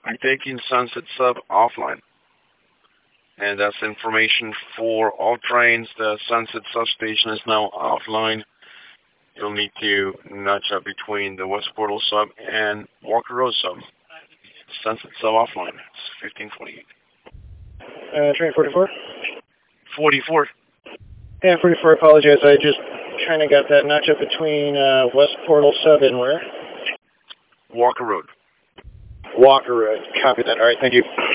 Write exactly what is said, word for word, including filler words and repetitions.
I'm taking Sunset Sub offline. And that's information for all trains. The Sunset Substation is now offline. You'll need to nudge up between the West Portal Sub and Walker Road Sub. Sunset Sub offline. It's fifteen forty-eight. Uh, train forty-four? forty-four. Yeah, forty-four, apologize. I just kind of got that notch up between uh, West Portal Sub and where? Walker Road. Walker Road. Copy that. All right, thank you.